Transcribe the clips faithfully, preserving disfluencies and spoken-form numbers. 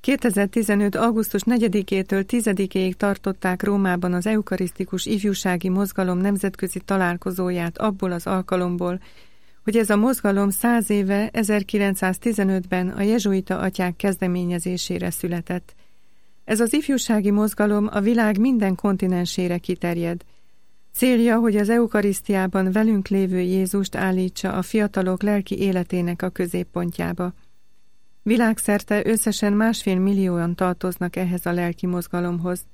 kétezer-tizenöt. augusztus negyedikétől tízedikéig tartották Rómában az eukarisztikus ifjúsági mozgalom nemzetközi találkozóját abból az alkalomból, hogy ez a mozgalom száz éve ezerkilencszáztizenötben a jezsuita atyák kezdeményezésére született. Ez az ifjúsági mozgalom a világ minden kontinensére kiterjed. Célja, hogy az eukarisztiában velünk lévő Jézust állítsa a fiatalok lelki életének a középpontjába. Világszerte összesen másfél millióan tartoznak ehhez a lelki mozgalomhoz.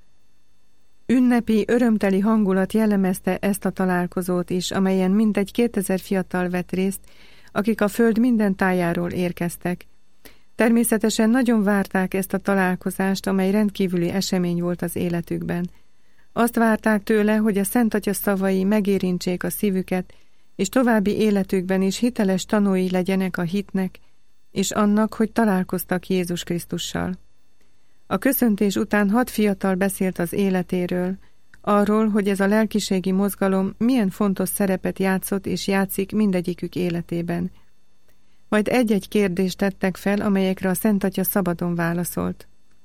Ünnepi, örömteli hangulat jellemezte ezt a találkozót is, amelyen mintegy kétezer fiatal vett részt, akik a föld minden tájáról érkeztek. Természetesen nagyon várták ezt a találkozást, amely rendkívüli esemény volt az életükben. Azt várták tőle, hogy a Szent Atya szavai megérintsék a szívüket, és további életükben is hiteles tanúi legyenek a hitnek, és annak, hogy találkoztak Jézus Krisztussal. A köszöntés után hat fiatal beszélt az életéről, arról, hogy ez a lelkiségi mozgalom milyen fontos szerepet játszott és játszik mindegyikük életében. Majd egy-egy kérdést tettek fel, amelyekre a Szent Atya szabadon válaszolt.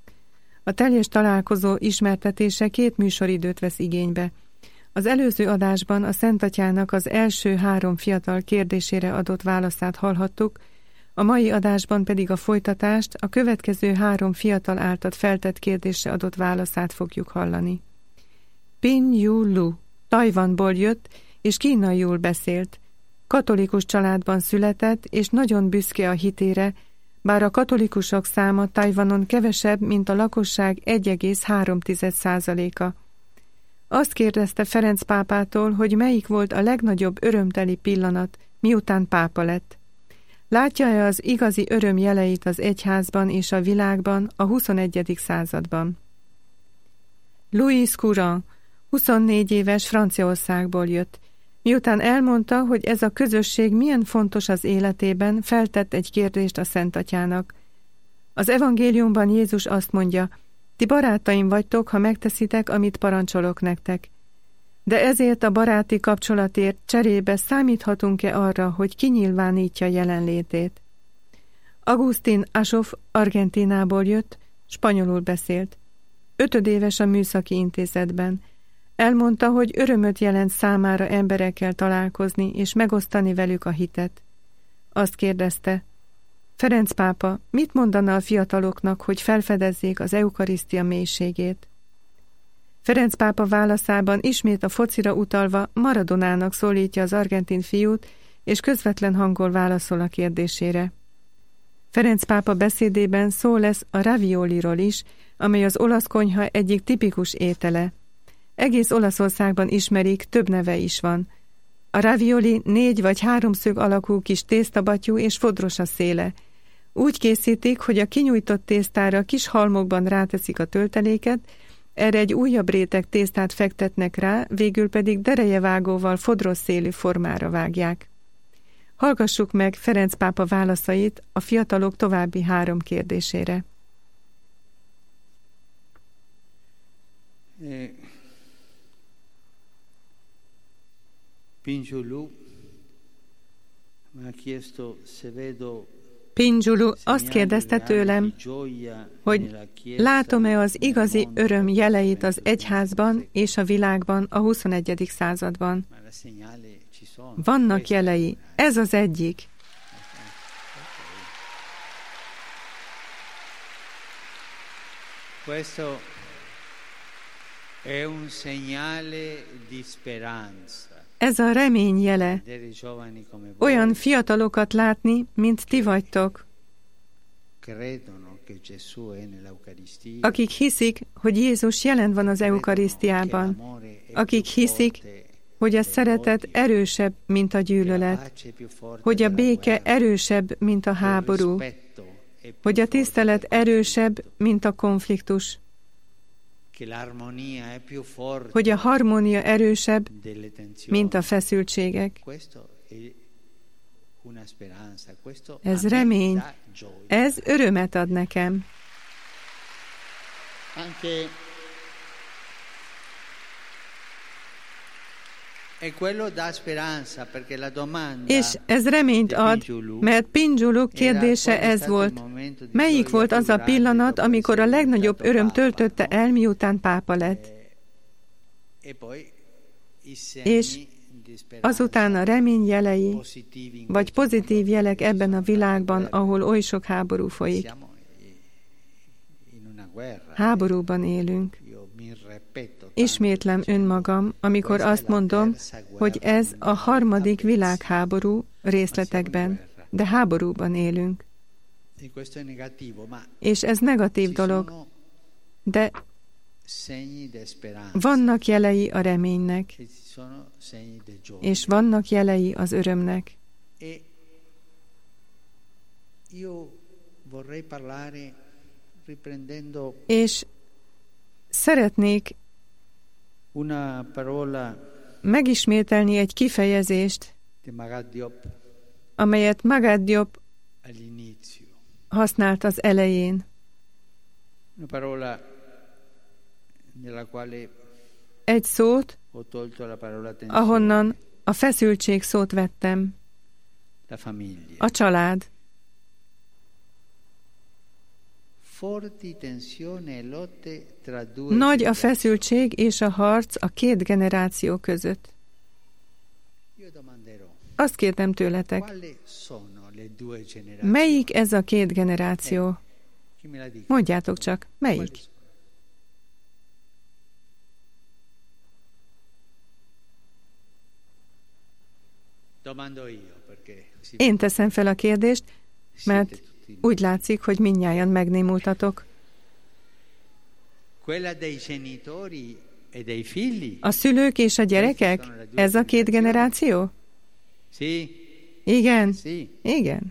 A teljes találkozó ismertetése két műsoridőt vesz igénybe. Az előző adásban a Szent Atyának az első három fiatal kérdésére adott válaszát hallhattuk, a mai adásban pedig a folytatást, a következő három fiatal által feltett kérdésre adott válaszát fogjuk hallani. Pin Yu Lu Tajvanból jött, és kínaiul beszélt. Katolikus családban született, és nagyon büszke a hitére, bár a katolikusok száma Tajvanon kevesebb, mint a lakosság egy egész három százaléka. Azt kérdezte Ferenc pápától, hogy melyik volt a legnagyobb örömteli pillanat, miután pápa lett. Látja-e az igazi öröm jeleit az egyházban és a világban a huszonegyedik században? Louis Courant, huszonnégy éves, Franciaországból jött. Miután elmondta, hogy ez a közösség milyen fontos az életében, feltett egy kérdést a Szent Atyának. Az evangéliumban Jézus azt mondja, ti barátaim vagytok, ha megteszitek, amit parancsolok nektek. De ezért a baráti kapcsolatért cserébe számíthatunk-e arra, hogy kinyilvánítja jelenlétét? Agustín Ashoff Argentínából jött, spanyolul beszélt. Ötödéves a műszaki intézetben. Elmondta, hogy örömöt jelent számára emberekkel találkozni és megosztani velük a hitet. Azt kérdezte, Ferenc pápa, mit mondana a fiataloknak, hogy felfedezzék az eukarisztia mélységét? Ferenc pápa válaszában ismét a focira utalva Maradonának szólítja az argentin fiút, és közvetlen hanggal válaszol a kérdésére. Ferenc pápa beszédében szó lesz a ravioliról is, amely az olasz konyha egyik tipikus étele. Egész Olaszországban ismerik, több neve is van. A ravioli négy vagy háromszög alakú kis tésztabattyú és fodros a széle. Úgy készítik, hogy a kinyújtott tésztára kis halmokban ráteszik a tölteléket, erre egy újabb réteg tésztát fektetnek rá, végül pedig derejevágóval fodros szélű formára vágják. Hallgassuk meg Ferenc pápa válaszait a fiatalok további három kérdésére. Pinjulu azt kérdezte tőlem, hogy látom-e az igazi öröm jeleit az egyházban és a világban a huszonegyedik században. Vannak jelei, ez az egyik. Questo è un segnale di speranza. Ez a remény jele. Olyan fiatalokat látni, mint ti vagytok, akik hiszik, hogy Jézus jelen van az eukarisztiában, akik hiszik, hogy a szeretet erősebb, mint a gyűlölet, hogy a béke erősebb, mint a háború, hogy a tisztelet erősebb, mint a konfliktus, hogy a harmónia erősebb, mint a feszültségek. Ez remény, ez örömet ad nekem. És ez reményt ad, mert Pingyulu kérdése ez volt. Melyik volt az a pillanat, amikor a legnagyobb öröm töltötte el, miután pápa lett? És azután a remény jelei, vagy pozitív jelek ebben a világban, ahol oly sok háború folyik. Háborúban élünk. Ismétlem önmagam, amikor azt mondom, hogy ez a harmadik világháború részletekben, de háborúban élünk. És ez negatív dolog, de vannak jelei a reménynek, és vannak jelei az örömnek. És szeretnék megismételni egy kifejezést, amelyet Magad Diop használt az elején. Egy szót, ahonnan a feszültség szót vettem. A család. Nagy a feszültség és a harc a két generáció között. Azt kértem tőletek, melyik ez a két generáció? Mondjátok csak, melyik? Én teszem fel a kérdést, mert úgy látszik, hogy mindnyájan megnémultatok. A szülők és a gyerekek? Ez a két generáció? Igen. Igen.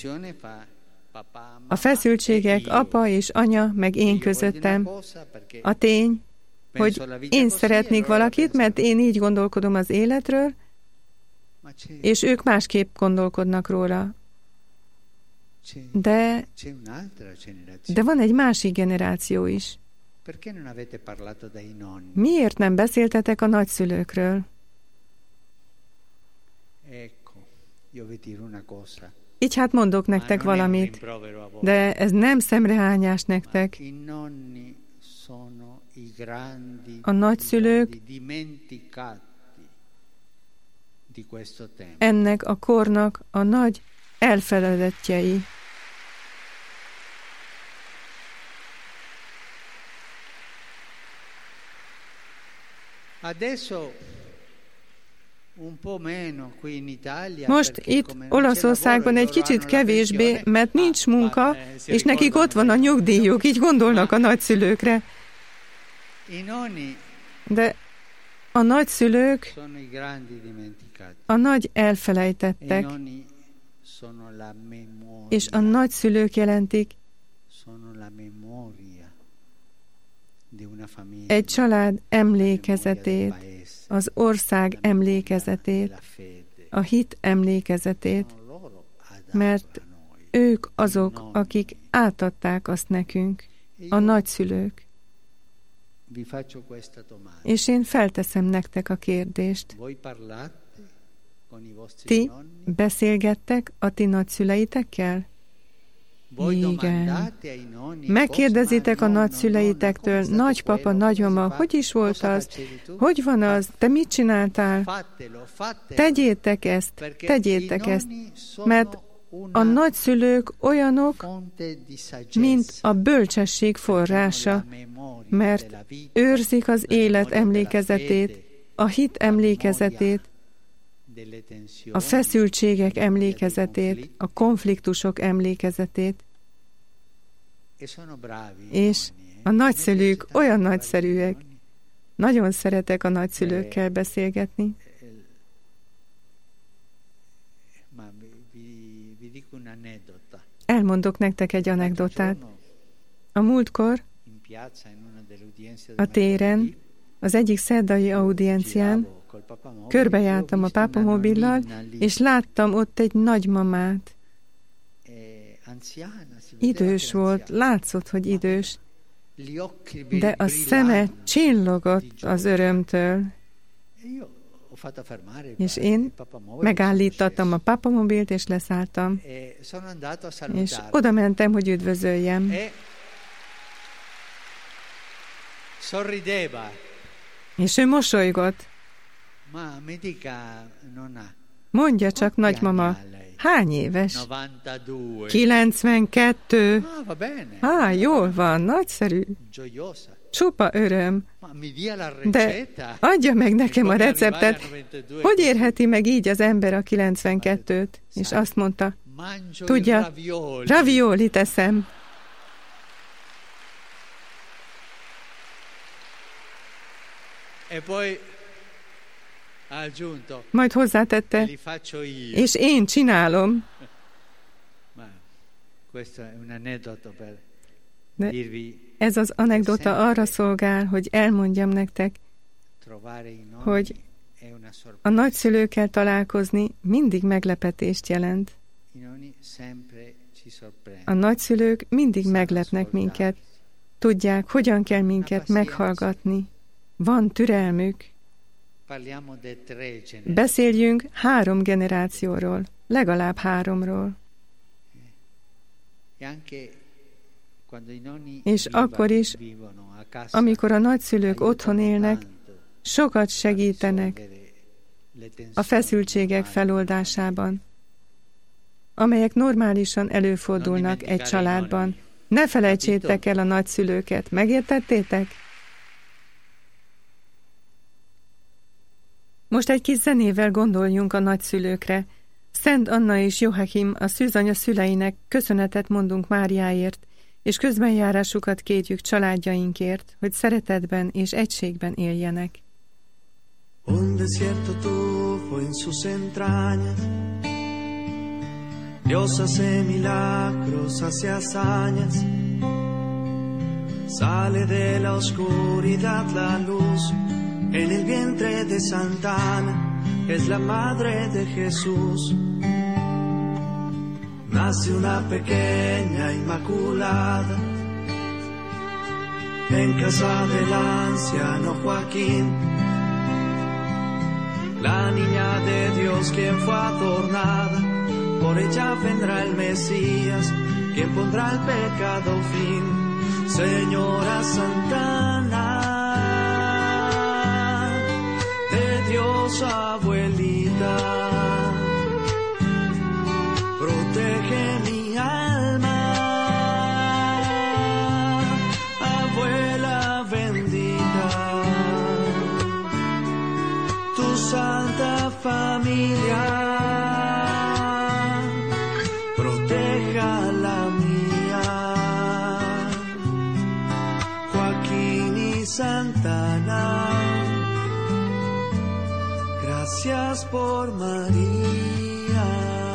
A feszültségek apa és anya, meg én közöttem. A tény, hogy én szeretnék valakit, mert én így gondolkodom az életről, és ők másképp gondolkodnak róla. De, de van egy másik generáció is. Miért nem beszéltetek a nagyszülőkről? Így hát mondok nektek valamit, de ez nem szemrehányás nektek. A nagyszülők ennek a kornak a nagy elfeledettjei. Most itt Olaszországban egy kicsit kevésbé, mert nincs munka, és nekik ott van a nyugdíjuk, így gondolnak a nagyszülőkre. De a nagyszülők a nagy elfelejtettek, és a nagyszülők jelentik egy család emlékezetét, az ország emlékezetét, a hit emlékezetét, mert ők azok, akik átadták azt nekünk, a nagyszülők. És én felteszem nektek a kérdést. Ti beszélgettek a ti nagyszüleitekkel? Igen. Megkérdezitek a nagyszüleitektől, nagypapa, nagymama, hogy is volt az? Hogy van az? Te mit csináltál? Tegyétek ezt, tegyétek ezt, mert a nagyszülők olyanok, mint a bölcsesség forrása, mert őrzik az élet emlékezetét, a hit emlékezetét, a feszültségek emlékezetét, a konfliktusok emlékezetét, és a nagyszülők olyan nagyszerűek. Nagyon szeretek a nagyszülőkkel beszélgetni. Elmondok nektek egy anekdotát. A múltkor a téren, az egyik szerdai audiencián körbejártam a pápamobillal, és láttam ott egy nagymamát. Idős volt, látszott, hogy idős, de a szeme csillogott az örömtől. És én megállítottam a papamobilt, és leszálltam. És oda mentem, hogy üdvözöljem. És ő mosolygott. Mondja csak, nagymama, hány éves? kilencvenkettő. Á, jól van, nagyszerű. Csupa öröm. De adja meg nekem a receptet. Hogy érheti meg így az ember a kilencvenkettőt? És azt mondta, tudja, ravioli teszem. Majd hozzátette, és én csinálom. De ez az anekdota arra szolgál, hogy elmondjam nektek, hogy a nagyszülőkkel találkozni mindig meglepetést jelent. A nagyszülők mindig meglepnek minket. Tudják, hogyan kell minket meghallgatni. Van türelmük. Beszéljünk három generációról, legalább háromról. És akkor is, amikor a nagyszülők otthon élnek, sokat segítenek a feszültségek feloldásában, amelyek normálisan előfordulnak egy családban. Ne felejtsétek el a nagyszülőket, megértettétek? Most egy kis zenével gondoljunk a nagyszülőkre. Szent Anna és Joachim, a szűzanya szüleinek köszönetet mondunk Máriáért, és közbenjárásukat kérjük családjainkért, hogy szeretetben és egységben éljenek. Un desierto tuvo en sus entrañas, Dios hace milagros, hace hazañas, sale de la oscuridad la luz, en el vientre de Santa Ana, es la madre de Jesús. Nace una pequeña inmaculada en casa del anciano Joaquín, la niña de Dios quien fue adornada, por ella vendrá el Mesías, quien pondrá al pecado fin. Señora Santa Ana, de Dios abuelita, protege mi alma, abuela bendita, tu santa familia, proteja la mía, Joaquín y Santa Ana, gracias por María.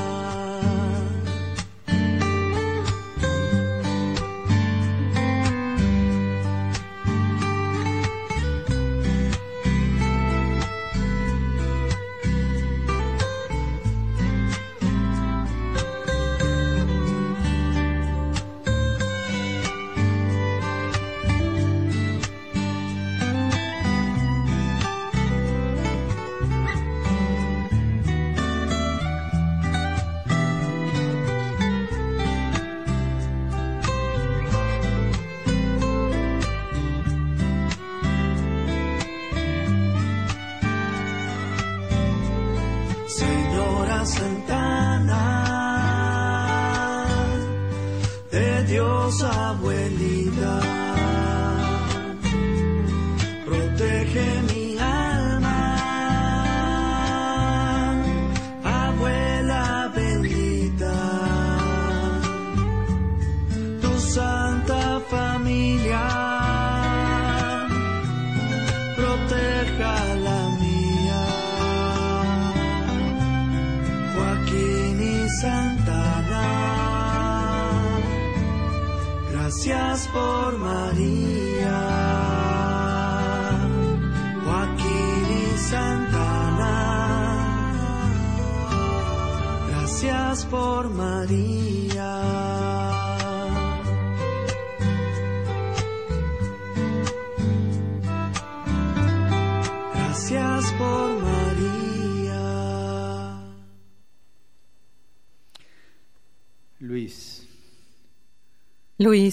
Abuelita, protege mi alma, abuela bendita, tu santa familia, proteja la mía, Joaquín y Santa Ana, gracias por María, Joaquín y Santa Ana, gracias por María. Gracias por María. Luis,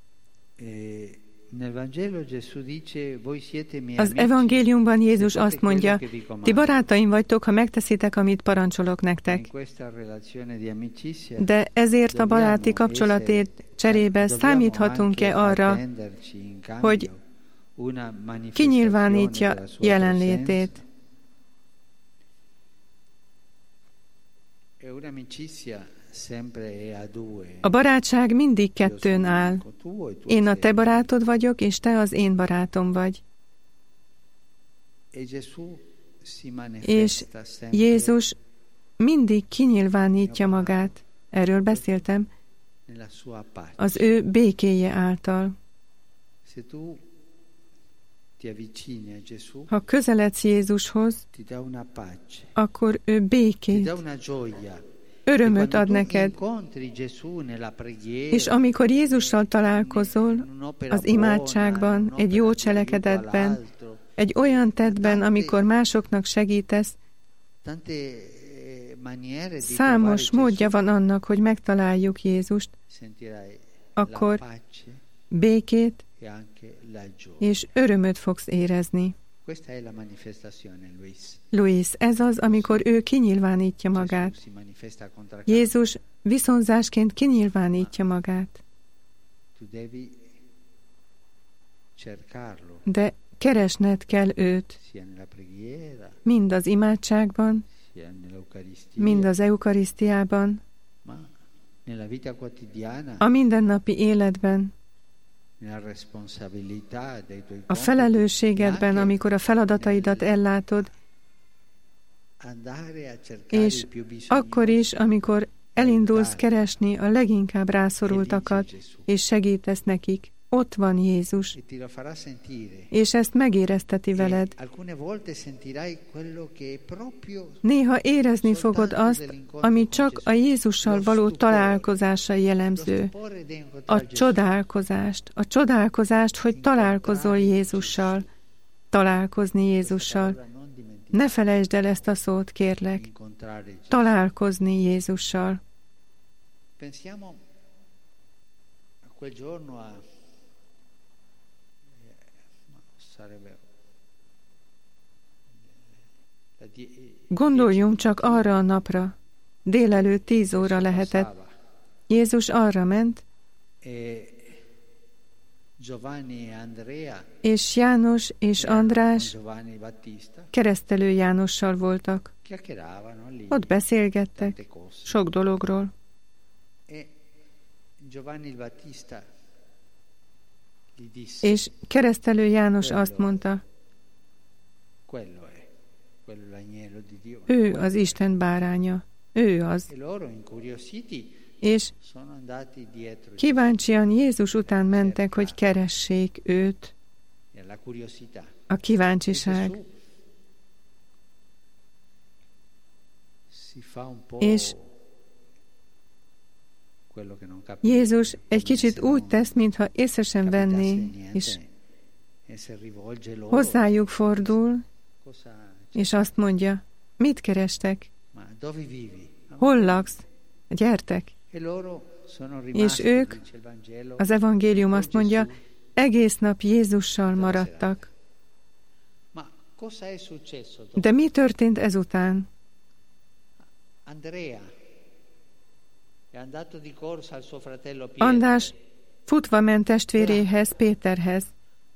az evangéliumban Jézus azt mondja, ti barátaim vagytok, ha megteszitek, amit parancsolok nektek. De ezért a baráti kapcsolatért cserébe számíthatunk-e arra, hogy kinyilvánítja jelenlétét? A barátság mindig kettőn áll. Én a te barátod vagyok, és te az én barátom vagy. És Jézus mindig kinyilvánítja magát. Erről beszéltem. Az ő békéje által. Ha közeledsz Jézushoz, akkor ő békét, örömöt ad neked. És amikor Jézussal találkozol, az imádságban, egy jó cselekedetben, egy olyan tettben, amikor másoknak segítesz, számos módja van annak, hogy megtaláljuk Jézust, akkor békét és örömöt fogsz érezni. Luis, ez az, amikor ő kinyilvánítja magát. Jézus viszonzásként kinyilvánítja magát. De keresned kell őt, mind az imádságban, mind az eukarisztiában, a mindennapi életben, a felelősségedben, amikor a feladataidat ellátod, és akkor is, amikor elindulsz keresni a leginkább rászorultakat, és segítesz nekik. Ott van Jézus, és ezt megérezteti veled. Néha érezni fogod azt, ami csak a Jézussal való találkozásra jellemző. A csodálkozást. A csodálkozást, hogy találkozol Jézussal. Találkozni Jézussal. Ne felejtsd el ezt a szót, kérlek. Találkozni Jézussal. Gondoljunk csak arra a napra. Délelőtt tíz óra lehetett. Jézus arra ment, és János és András keresztelő Jánossal voltak. Ott beszélgettek sok dologról. És keresztelő János azt mondta, ő az Isten báránya, ő az. És kíváncsian Jézus után mentek, hogy keressék őt. A kíváncsiság. És Jézus egy kicsit úgy tesz, mintha észre sem venné, és hozzájuk fordul, és azt mondja, mit kerestek? Hol laksz? Gyertek! És ők, az evangélium azt mondja, egész nap Jézussal maradtak. De mi történt ezután? András futva ment testvéréhez, Péterhez.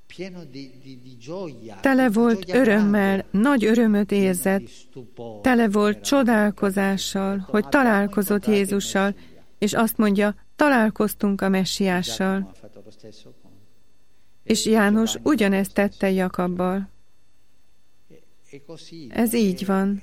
Tele volt örömmel, nagy örömöt érzett, tele volt csodálkozással, hogy találkozott Jézussal, és azt mondja, találkoztunk a Messiással. És János ugyanezt tette Jakabbal. Ez így van.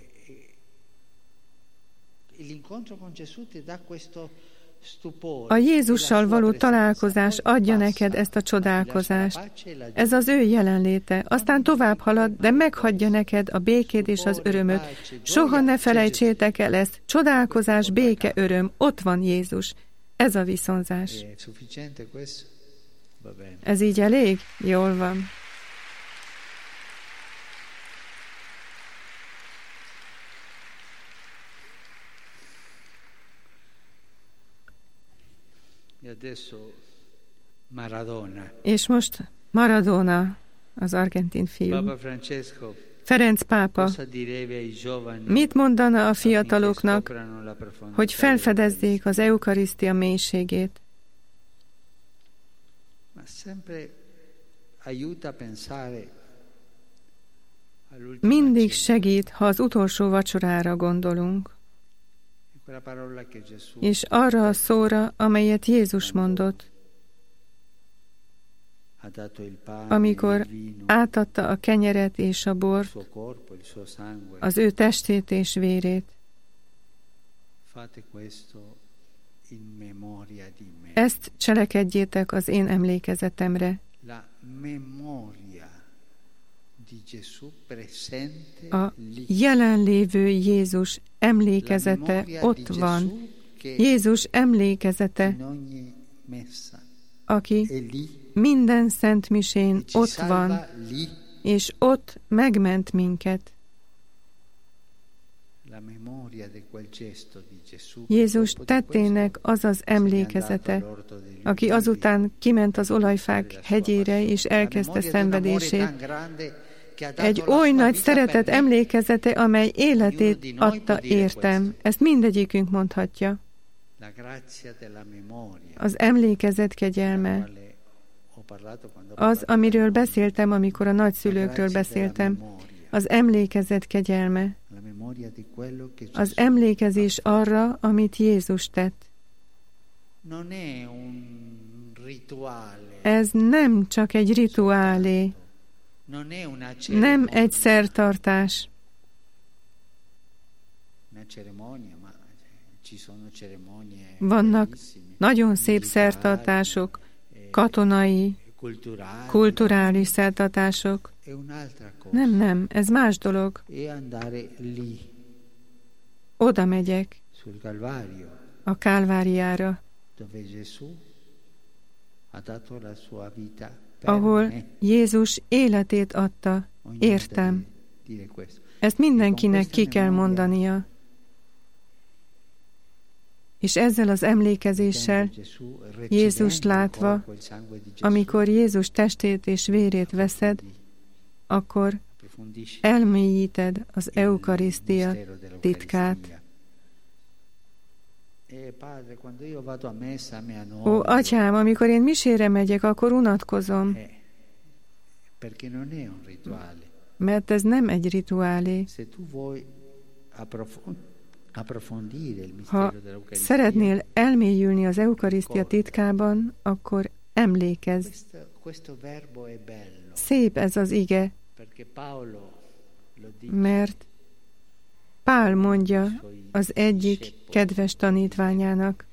A Jézussal való találkozás adja neked ezt a csodálkozást. Ez az ő jelenléte. Aztán tovább halad, de meghagyja neked a békét és az örömöt. Soha ne felejtsétek el ezt. Csodálkozás, béke, öröm. Ott van Jézus. Ez a viszonzás. Ez így elég? Jól van. Maradona. És most Maradona, az argentin fiú. Papa Francesco, Ferenc pápa cosa direbbe ai giovani mit mondana a affinché fiataloknak, scoprano la profondità hogy felfedezzék az eukarisztia mélységét? Ma sempre aiuta a pensare all'ultima Mindig cena. segít, ha az utolsó vacsorára gondolunk, E quella parola che Gesù és arra a szóra, amelyet Jézus mondott, ha dato il pane, amikor il vino, átadta a kenyeret és a il bort, suo corpo, il suo sangue. az ő testét és vérét. Fate questo in memoria di me. Ezt cselekedjétek az én emlékezetemre. La memoria di Gesù presente A lì. jelenlévő Jézus La emlékezete memoria ott di van. Gesù che Jézus emlékezete, in ogni messa aki è lì minden szentmisén e ci ott salva van, lì. és ott megment minket. La memoria di quel gesto di Gesù. Jézus Dopo di tettének az az emlékezete, aki azután kiment az olajfák hegyére, és elkezdte szenvedését. Egy oly nagy szeretet emlékezete, amely életét adta értem. Ezt mindegyikünk mondhatja. Az emlékezet kegyelme, az, amiről beszéltem, amikor a nagyszülőkről beszéltem, az emlékezet kegyelme, az emlékezés arra, amit Jézus tett. Ez nem csak egy rituálé, nem egy szertartás. Vannak nagyon szép szertartások, katonai, kulturális szertartások. Nem, nem, ez más dolog. Oda megyek, a Kálváriára, ahol Jézus életét adta, értem. Ezt mindenkinek ki kell mondania. És ezzel az emlékezéssel, Jézust látva, amikor Jézus testét és vérét veszed, akkor elmélyíted az eukarisztia titkát. Ó, atyám, amikor én misére megyek, akkor unatkozom, mert ez nem egy rituálé. Ha szeretnél elmélyülni az eukarisztia titkában, akkor emlékezz. Szép ez az ige, mert Pál mondja az egyik kedves tanítványának.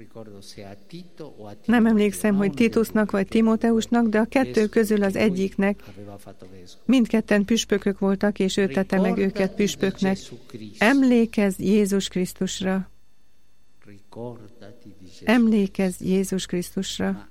Nem emlékszem, hogy Titusnak vagy Timóteusnak, de a kettő közül az egyiknek. Mindketten püspökök voltak, és ő tette meg őket püspöknek. Emlékezz Jézus Krisztusra. Emlékezz Jézus Krisztusra.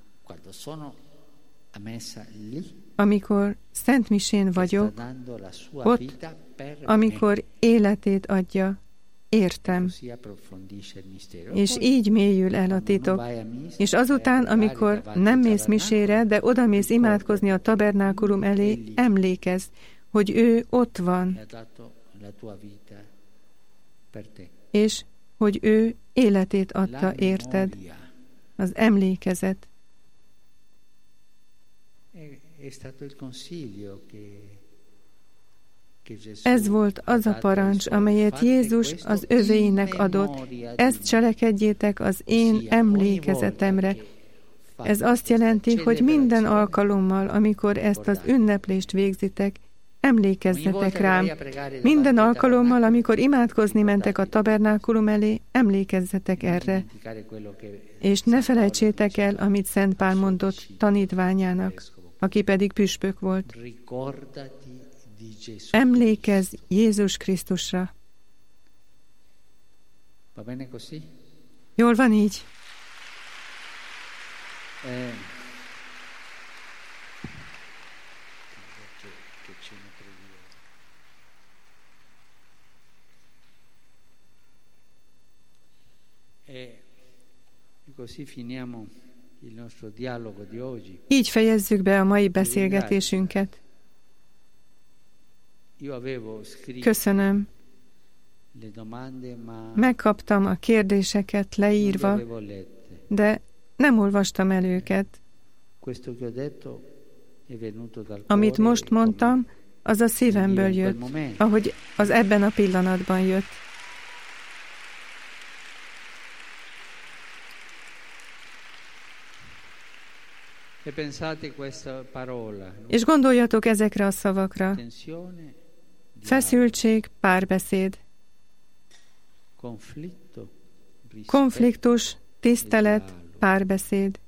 Amikor szentmisén vagyok, ott, amikor életét adja, értem. És így mélyül el a titok. És azután, amikor nem mész misére, de odamész imádkozni a tabernákulum elé, emlékezz, hogy ő ott van. És hogy ő életét adta, érted. Az emlékezet. Ez volt az a parancs, amelyet Jézus az övéinek adott. Ezt cselekedjétek az én emlékezetemre. Ez azt jelenti, hogy minden alkalommal, amikor ezt az ünneplést végzitek, emlékezzetek rám. Minden alkalommal, amikor imádkozni mentek a tabernákulum elé, emlékezzetek erre. És ne felejtsétek el, amit Szent Pál mondott tanítványának, aki pedig püspök volt. Emlékezz Jézus Krisztusra. Jól van így? Így fejezzük be a mai beszélgetésünket. Köszönöm. Megkaptam a kérdéseket leírva, de nem olvastam el őket. Amit most mondtam, az a szívemből jött, ahogy az ebben a pillanatban jött. És gondoljatok ezekre a szavakra. Feszültség, párbeszéd. Konfliktus, tisztelet, párbeszéd.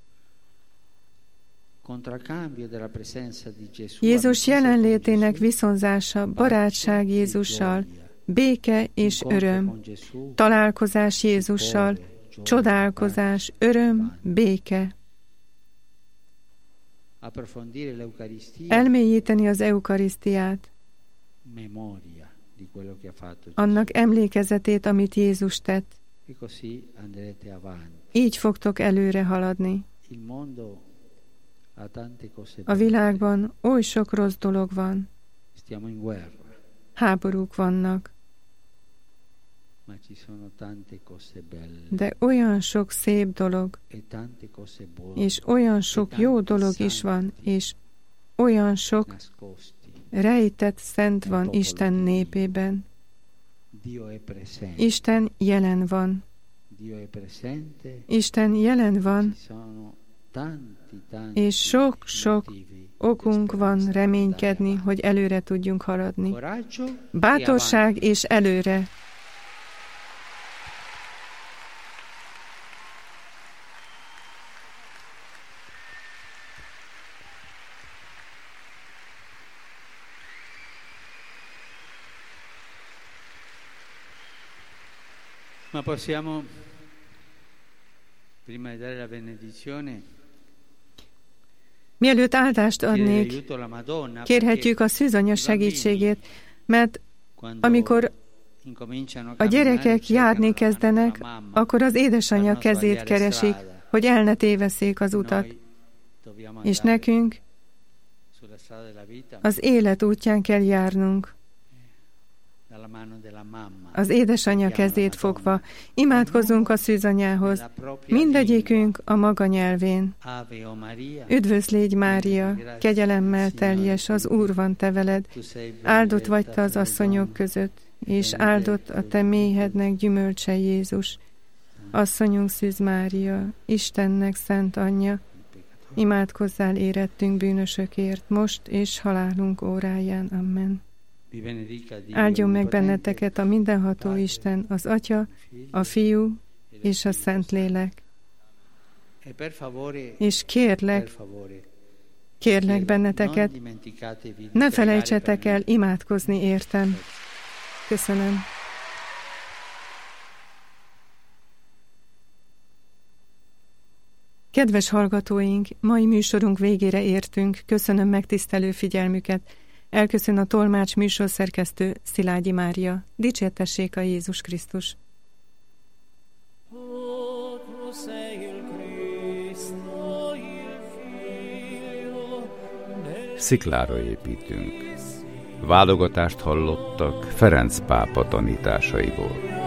Jézus jelenlétének viszonzása, barátság Jézussal, béke és öröm, találkozás Jézussal, csodálkozás, öröm, béke. Elmélyíteni az eukarisztiát, annak emlékezetét, amit Jézus tett. Így fogtok előre haladni. A világban oly sok rossz dolog van. Háborúk vannak. De olyan sok szép dolog, és olyan sok jó dolog is van, és olyan sok rejtett szent van Isten népében. Isten jelen van. Isten jelen van, és sok-sok okunk van reménykedni, hogy előre tudjunk haladni. Bátorság és előre! Ma possiamo, prima di dare la benedizione, mielőtt áldást adnék, kérhetjük a szűzanya segítségét, mert amikor a gyerekek járni kezdenek, akkor az édesanyja kezét keresik, hogy el ne tévesszék az utat. És nekünk az élet útján kell járnunk. Az édesanyja kezét fogva imádkozzunk a szűzanyához, mindegyikünk a maga nyelvén. Üdvözl légy, Mária, kegyelemmel teljes, az Úr van te veled, áldott vagy te az asszonyok között, és áldott a te méhednek gyümölcse Jézus. Asszonyunk Szűz Mária, Istennek szent anyja, imádkozzál érettünk bűnösökért, most és halálunk óráján. Amen. Áldjon meg benneteket a mindenható Isten, az Atya, a Fiú és a Szentlélek. És kérlek, kérlek benneteket, ne felejtsetek el imádkozni értem. Köszönöm. Kedves hallgatóink, mai műsorunk végére értünk. Köszönöm megtisztelő figyelmüket. Elköszön a tolmács műsorszerkesztő Szilágyi Mária. Dicsértessék a Jézus Krisztus! Sziklára építünk. Válogatást hallottak Ferenc pápa tanításaiból.